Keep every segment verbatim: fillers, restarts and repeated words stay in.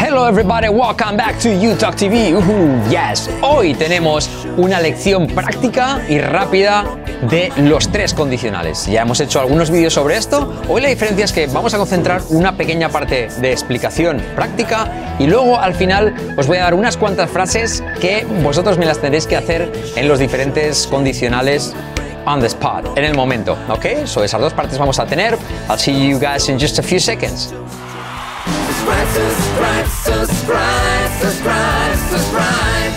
Hello everybody, welcome back to UTalk T V. Uh, yes, hoy tenemos una lección práctica y rápida de los tres condicionales. Ya hemos hecho algunos vídeos sobre esto. Hoy la diferencia es que vamos a concentrar una pequeña parte de explicación práctica y luego al final os voy a dar unas cuantas frases que vosotros me las tendréis que hacer en los diferentes condicionales on the spot, en el momento, ¿ok? So esas dos partes vamos a tener. I'll see you guys in just a few seconds. Subscribe, subscribe, subscribe, subscribe, subscribe.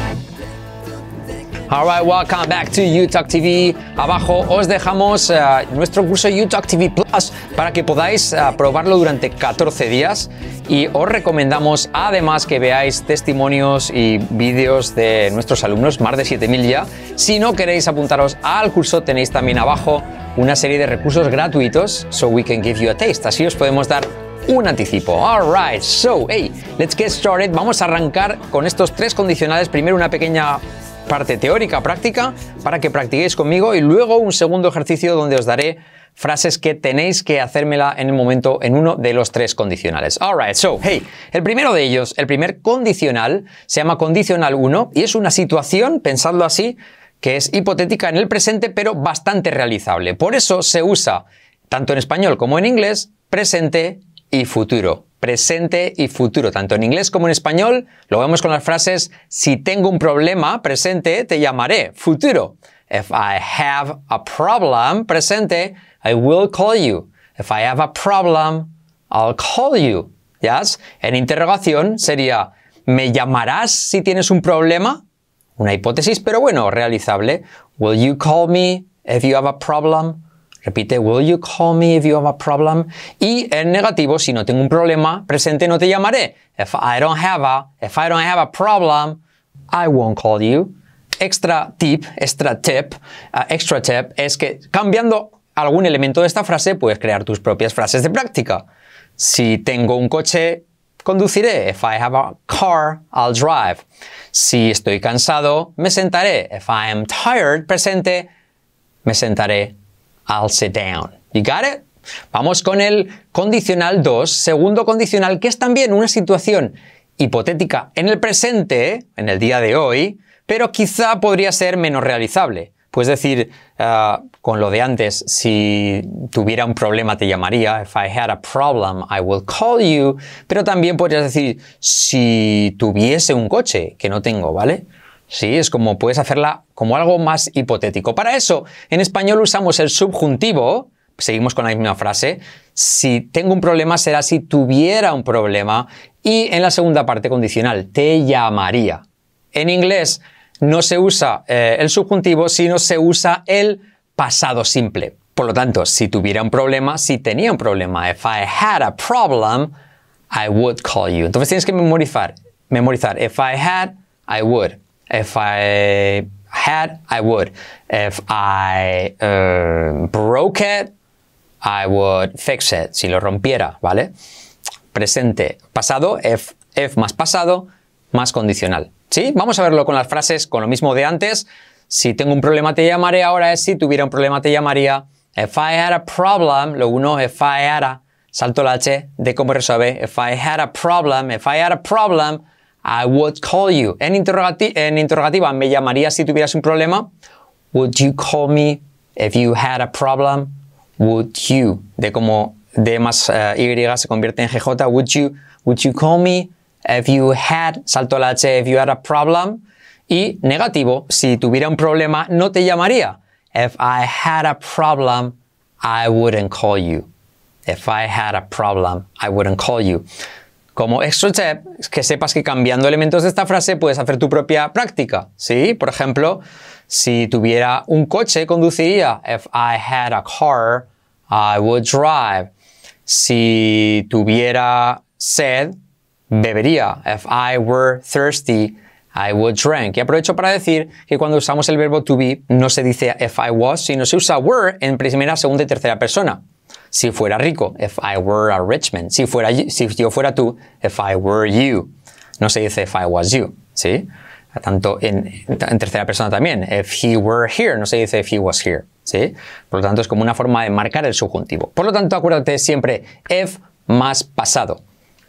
Alright, welcome back to UTalk T V. Abajo os dejamos uh, nuestro curso UTalk T V Plus para que podáis uh, probarlo durante catorce días y os recomendamos además que veáis testimonios y vídeos de nuestros alumnos, más de siete mil ya. Si no queréis apuntaros al curso, tenéis también abajo una serie de recursos gratuitos, so we can give you a taste. Así os podemos dar un anticipo. Alright, so, hey, let's get started. Vamos a arrancar con estos tres condicionales. Primero una pequeña parte teórica, práctica, para que practiquéis conmigo y luego un segundo ejercicio donde os daré frases que tenéis que hacérmela en el momento en uno de los tres condicionales. Alright, so, hey, el primero de ellos, el primer condicional, se llama condicional uno y es una situación, pensadlo así, que es hipotética en el presente, pero bastante realizable. Por eso se usa, tanto en español como en inglés, presente y futuro. Presente y futuro, tanto en inglés como en español. Lo vemos con las frases: si tengo un problema, presente, te llamaré. Futuro: if I have a problem, presente, I will call you. If I have a problem, I'll call you. Yes? En interrogación sería: ¿me llamarás si tienes un problema? Una hipótesis, pero bueno, realizable. Will you call me if you have a problem? Repite, will you call me if you have a problem? Y en negativo, si no tengo un problema, presente, no te llamaré. If I don't have a, if I don't have a problem, I won't call you. Extra tip, extra tip, uh, extra tip es que cambiando algún elemento de esta frase puedes crear tus propias frases de práctica. Si tengo un coche, conduciré. If I have a car, I'll drive. Si estoy cansado, me sentaré. If I am tired, presente, me sentaré. I'll sit down. You got it? Vamos con el condicional dos, segundo condicional, que es también una situación hipotética en el presente, en el día de hoy, pero quizá podría ser menos realizable. Puedes decir, uh, con lo de antes, si tuviera un problema te llamaría. If I had a problem, I will call you. Pero también podrías decir, si tuviese un coche, que no tengo, ¿vale? Sí, es como puedes hacerla como algo más hipotético. Para eso, en español usamos el subjuntivo. Seguimos con la misma frase. Si tengo un problema será si tuviera un problema. Y en la segunda parte condicional, te llamaría. En inglés no se usa eh, el subjuntivo, sino se usa el pasado simple. Por lo tanto, si tuviera un problema, si tenía un problema. If I had a problem, I would call you. Entonces tienes que memorizar. Memorizar. If I had, I would. If I had, I would. If I uh, broke it, I would fix it. Si lo rompiera, ¿vale? Presente, pasado, if, if más pasado, más condicional. ¿Sí? Vamos a verlo con las frases, con lo mismo de antes. Si tengo un problema te llamaré, ahora es si tuviera un problema te llamaría. If I had a problem, lo uno, if I had a, salto la H de cómo resuelve. If I had a problem, if I had a problem, I would call you. En, interrogati en interrogativa, ¿me llamarías si tuvieras un problema? Would you call me if you had a problem? Would you? De como D más uh, Y se convierte en G J. Would you, would you call me if you had, salto la H, if you had a problem? Y negativo, si tuviera un problema, no te llamaría. If I had a problem, I wouldn't call you. If I had a problem, I wouldn't call you. Como extra tip, que sepas que cambiando elementos de esta frase puedes hacer tu propia práctica, ¿sí? Por ejemplo, si tuviera un coche, conduciría. If I had a car, I would drive. Si tuviera sed, bebería. If I were thirsty, I would drink. Y aprovecho para decir que cuando usamos el verbo to be, no se dice if I was, sino se usa were en primera, segunda y tercera persona. Si fuera rico, if I were a rich man. Si, fuera, si yo fuera tú, if I were you. No se dice if I was you, ¿sí? Tanto en, en tercera persona también. If he were here, no se dice if he was here, ¿sí? Por lo tanto, es como una forma de marcar el subjuntivo. Por lo tanto, acuérdate siempre if más pasado.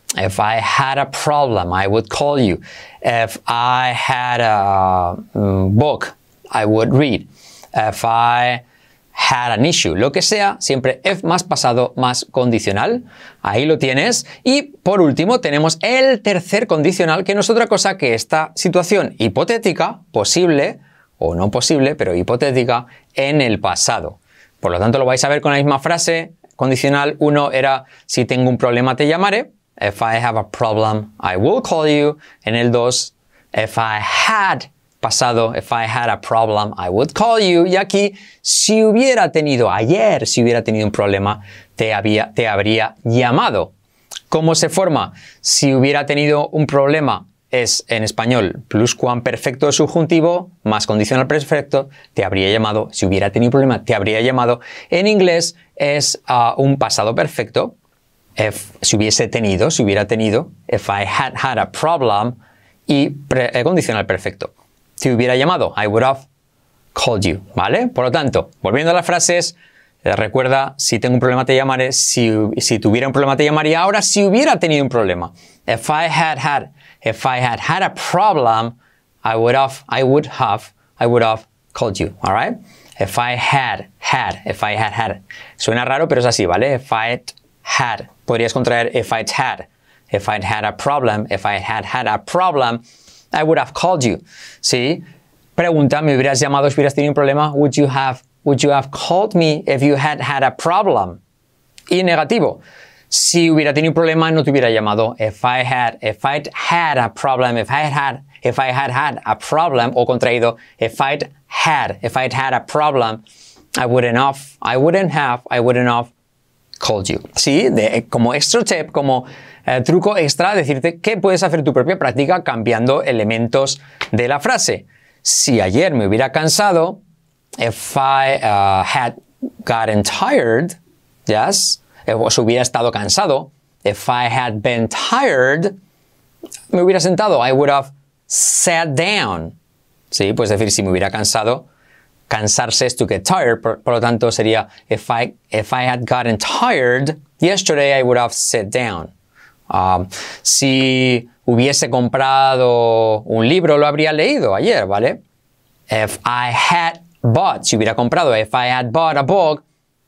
If I had a problem, I would call you. If I had a um, book, I would read. If I had an issue, lo que sea, siempre if más pasado más condicional. Ahí lo tienes. Y por último tenemos el tercer condicional, que no es otra cosa que esta situación hipotética, posible o no posible, pero hipotética, en el pasado. Por lo tanto, lo vais a ver con la misma frase. Condicional uno era si tengo un problema te llamaré. If I have a problem, I will call you. En el dos, if I had pasado, if I had a problem, I would call you. Y aquí, si hubiera tenido, ayer, si hubiera tenido un problema, te, había, te habría llamado. ¿Cómo se forma? Si hubiera tenido un problema, es en español pluscuamperfecto subjuntivo más condicional perfecto, te habría llamado. Si hubiera tenido un problema, te habría llamado. En inglés es uh, un pasado perfecto. If, si hubiese tenido, si hubiera tenido. If I had had a problem. Y pre, eh, condicional perfecto. Si hubiera llamado, I would have called you, ¿vale? Por lo tanto, volviendo a las frases, eh, recuerda, si tengo un problema te llamaré, si, si tuviera un problema te llamaría. Ahora, si hubiera tenido un problema, if I had had, if I had had a problem, I would have, I would have, I would have called you, all right? If I had, had, if I had had. Suena raro, pero es así, ¿vale? If I had, podrías contraer if I'd had, if I'd had a problem, if I had had a problem, I would have called you. ¿Sí? Pregunta, ¿me hubieras llamado si hubieras tenido un problema? Would you have, would you have called me if you had had a problem? Y negativo. Si hubiera tenido un problema, no te hubiera llamado. If I had, if I'd had a problem, if I had had, if I had had a problem, o contraído, if I'd had, if I'd had a problem, I wouldn't have, I wouldn't have, I wouldn't have called you. Sí, de, como extra tip, como eh, truco extra, decirte que puedes hacer tu propia práctica cambiando elementos de la frase. Si ayer me hubiera cansado, if I uh, had gotten tired, yes, o si hubiera estado cansado, if I had been tired, me hubiera sentado, I would have sat down. Sí, puedes decir si me hubiera cansado. Cansarse es to get tired, por, por lo tanto sería if I, if I had gotten tired yesterday, I would have sat down. Um, si hubiese comprado un libro, lo habría leído ayer, ¿vale? If I had bought, si hubiera comprado, if I had bought a book,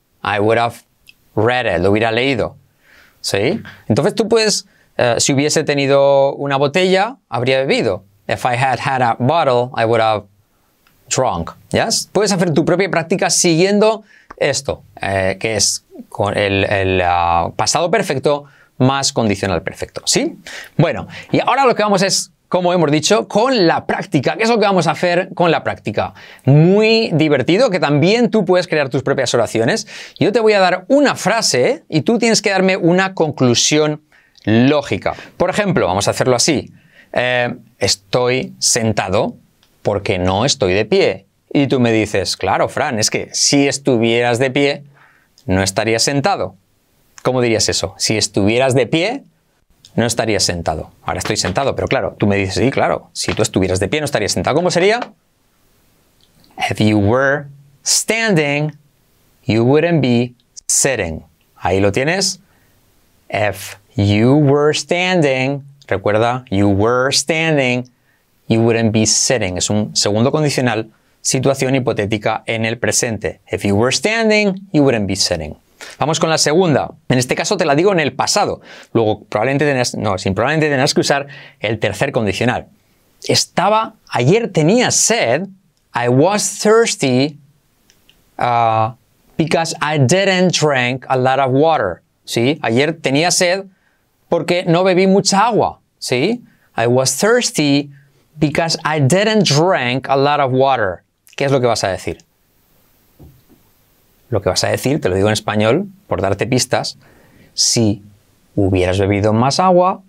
I would have read it, lo hubiera leído. ¿Sí? Entonces tú puedes, uh, si hubiese tenido una botella, habría bebido. If I had had a bottle, I would have drunk. ¿Yes? Puedes hacer tu propia práctica siguiendo esto, eh, que es con el, el uh, pasado perfecto más condicional perfecto. ¿Sí? Bueno, y ahora lo que vamos es, como hemos dicho, con la práctica. ¿Qué es lo que vamos a hacer con la práctica? Muy divertido, que también tú puedes crear tus propias oraciones. Yo te voy a dar una frase y tú tienes que darme una conclusión lógica. Por ejemplo, vamos a hacerlo así. Eh, estoy sentado porque no estoy de pie. Y tú me dices, claro, Fran, es que si estuvieras de pie, no estarías sentado. ¿Cómo dirías eso? Si estuvieras de pie, no estarías sentado. Ahora estoy sentado, pero claro, tú me dices, sí, claro, si tú estuvieras de pie, no estarías sentado. ¿Cómo sería? If you were standing, you wouldn't be sitting. Ahí lo tienes. If you were standing, recuerda, you were standing, you wouldn't be sitting. Es un segundo condicional, situación hipotética en el presente. If you were standing, you wouldn't be sitting. Vamos con la segunda. En este caso te la digo en el pasado. Luego probablemente tendrás, no, sin probablemente tendrás que usar el tercer condicional. Estaba, ayer tenía sed. I was thirsty uh, because I didn't drink a lot of water. ¿Sí? Ayer tenía sed porque no bebí mucha agua. ¿Sí? I was thirsty because I didn't drink a lot of water. ¿Qué es lo que vas a decir? Lo que vas a decir, te lo digo en español, por darte pistas, si hubieras bebido más agua,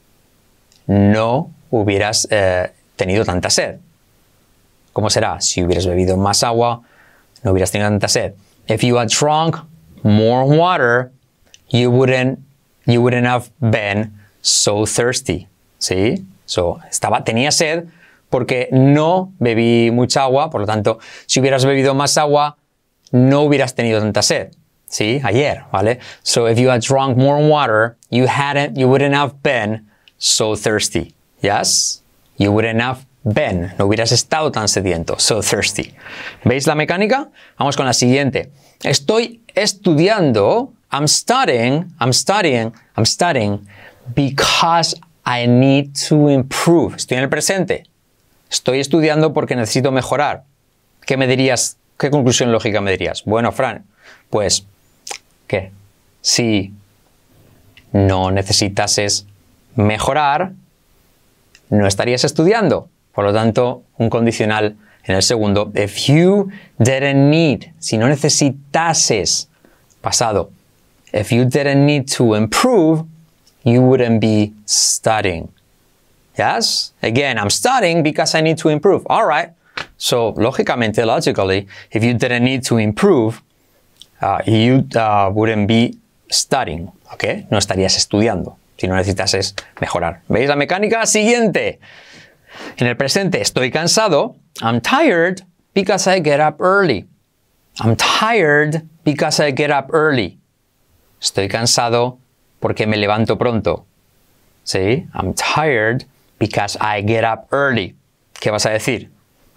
no hubieras eh, tenido tanta sed. ¿Cómo será? Si hubieras bebido más agua, no hubieras tenido tanta sed. If you had drunk more water, you wouldn't, you wouldn't have been so thirsty. ¿Sí? So, estaba, tenía sed porque no bebí mucha agua, por lo tanto, si hubieras bebido más agua, no hubieras tenido tanta sed. Sí, ayer, ¿vale? So if you had drunk more water, you hadn't, you wouldn't have been so thirsty. Yes? You wouldn't have been. No hubieras estado tan sediento. So thirsty. ¿Veis la mecánica? Vamos con la siguiente. Estoy estudiando. I'm studying. I'm studying. I'm studying because I need to improve. Estoy en el presente. Estoy estudiando porque necesito mejorar. ¿Qué me dirías? ¿Qué conclusión lógica me dirías? Bueno, Fran, pues, ¿qué? Si no necesitases mejorar, no estarías estudiando. Por lo tanto, un condicional en el segundo. If you didn't need, si no necesitases, pasado. If you didn't need to improve, you wouldn't be studying. Yes? Again, I'm studying because I need to improve. All right. So, lógicamente, logically, if you didn't need to improve, uh, you uh, wouldn't be studying. ¿Ok? No estarías estudiando si no necesitases mejorar. ¿Veis la mecánica? Siguiente. En el presente, estoy cansado. I'm tired because I get up early. I'm tired because I get up early. Estoy cansado porque me levanto pronto. ¿Sí? I'm tired because I get up early. ¿Qué vas a decir?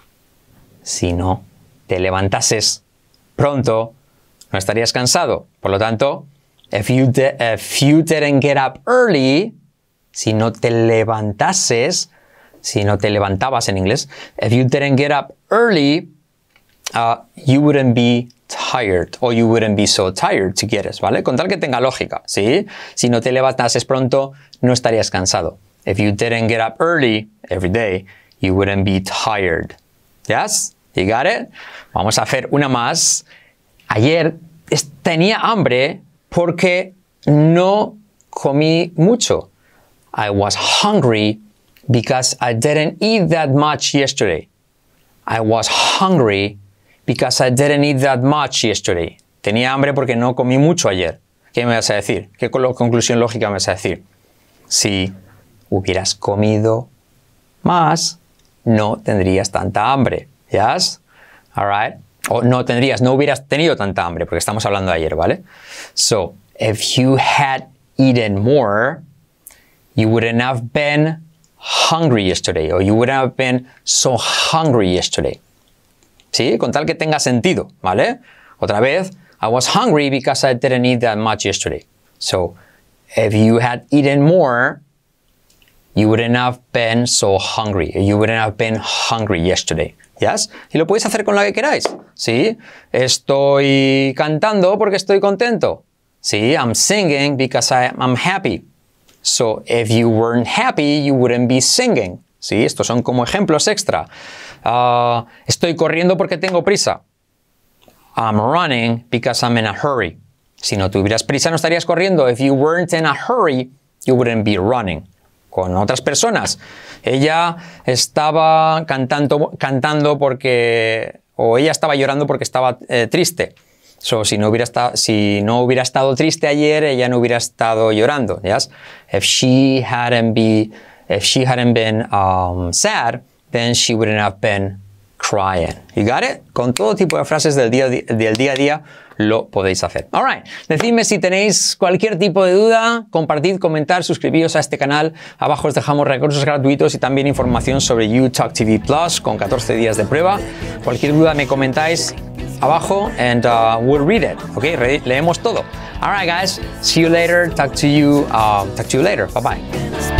Si no te levantases pronto, no estarías cansado. Por lo tanto, if you, if you didn't get up early, si no te levantases, si no te levantabas en inglés, if you didn't get up early, uh, you wouldn't be tired, or you wouldn't be so tired, si quieres, ¿vale? Con tal que tenga lógica, ¿sí? Si no te levantases pronto, no estarías cansado. If you didn't get up early every day, you wouldn't be tired. Yes? You got it? Vamos a hacer una más. Ayer tenía hambre porque no comí mucho. I was hungry because I didn't eat that much yesterday. I was hungry because I didn't eat that much yesterday. Tenía hambre porque no comí mucho ayer. ¿Qué me vas a decir? ¿Qué conclusión lógica me vas a decir? Si hubieras comido más, no tendrías tanta hambre. Yes? All right? O no tendrías, no hubieras tenido tanta hambre, porque estamos hablando de ayer, ¿vale? So, if you had eaten more, you wouldn't have been hungry yesterday, or you wouldn't have been so hungry yesterday. ¿Sí? Con tal que tenga sentido, ¿vale? Otra vez, I was hungry because I didn't eat that much yesterday. So, if you had eaten more, you wouldn't have been so hungry. You wouldn't have been hungry yesterday. Yes? Y lo podéis hacer con la que queráis. ¿Sí? Estoy cantando porque estoy contento. ¿Sí? I'm singing because I, I'm happy. So, if you weren't happy, you wouldn't be singing. ¿Sí? Estos son como ejemplos extra. Uh, estoy corriendo porque tengo prisa. I'm running because I'm in a hurry. Si no tuvieras prisa, no estarías corriendo. If you weren't in a hurry, you wouldn't be running. Con otras personas. Ella estaba cantando, cantando porque, o ella estaba llorando porque estaba eh, triste. So, si no hubiera estado, si no hubiera estado triste ayer, ella no hubiera estado llorando. Yes? If she hadn't be, if she hadn't been um, sad, then she wouldn't have been crying. You got it? Con todo tipo de frases del día, del día a día lo podéis hacer. All right. Decidme si tenéis cualquier tipo de duda, compartid, comentar, suscribíos a este canal. Abajo os dejamos recursos gratuitos y también información sobre YouTalk T V Plus con catorce días de prueba. Cualquier duda me comentáis abajo and uh, we'll read it. Okay, leemos todo. All right, guys. See you later. Talk to you. Uh, talk to you later. Bye bye.